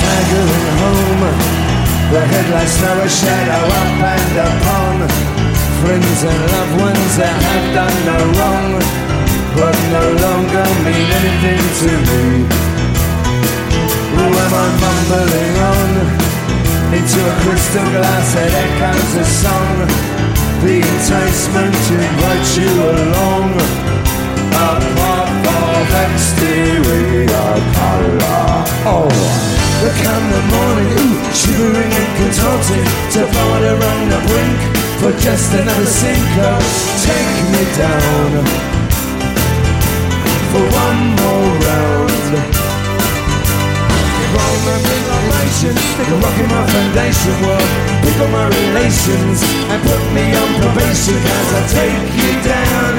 staggering home. The headlights throw a shadow up and upon friends and loved ones that have done no wrong, but no longer mean anything to me. Am I mumbling on into a crystal glass that echoes a song? The enticement to invite you along, a pop of exterior colour. Oh, there come the morning, shivering and contorted, to border on the brink for just another sinker. Take me down for one more round. Roll my vibration, stick a rock in my foundation world. Pick up my relations and put me on probation as I take you down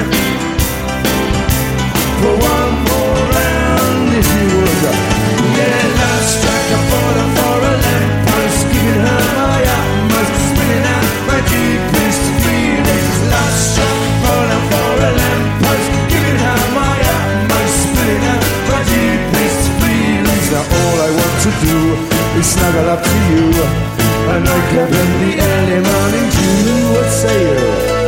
for one more round, if you would. Yeah, love struck a border for a lamppost, giving her my utmost, spinning out my deepest feelings. Love struck a border for a lamppost, giving her my utmost, spinning out my deepest feelings. Now all I want to do is snuggle up to you, a nightclub in the early morning dew. What say you?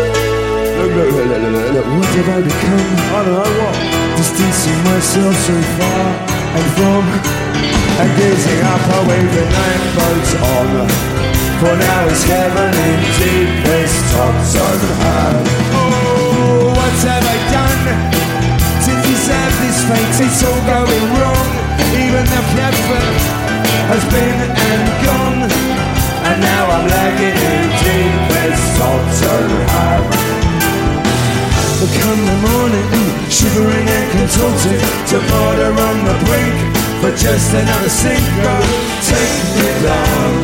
What have I become? I don't know what. Distancing myself so far and from, and gazing up away the night boats on. For now it's heaven indeed, this tops on high. Oh, what have I done to deserve this fate? It's all going wrong. Even the platform has been and gone, and now I'm lagging in deepest Salton Ham. Come the morning, shivering and contorted, to border on the brink for just another sinker. Take me down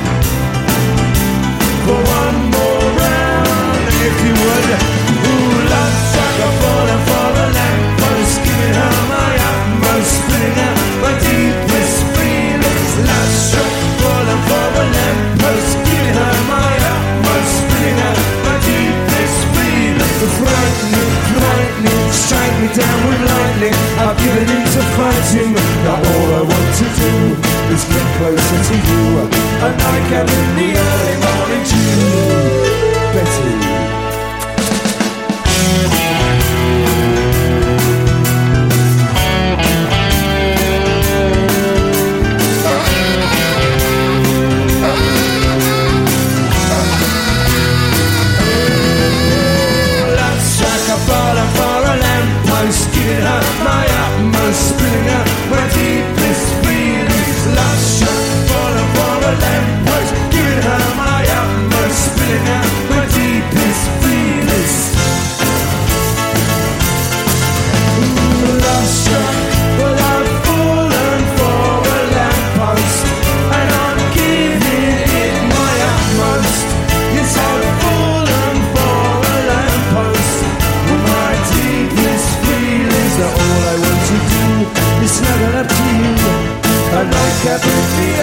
for one more round, if you would. Ooh, love struck a falling for a lamppost, giving her my utmost, spinning out my deepest feelings. Love struck a falling for a lamppost, giving her my utmost, spinning out my deepest feelings. The frightening, strike me down with lightning. I've given in to fighting. Now all I want to do is get closer to you, a nightcap in the early morning dew. Betty. Giving her my utmost, spilling out my deepest feelings. Love struck, falling for a lamppost, giving her my utmost, spilling out my deepest feelings. Love struck, but I've fallen for a lamppost, and I'm giving it my utmost. Yes, I've fallen for a lamppost, my deepest feelings. Now all I want to do is snuggle up to you, a nightcap in the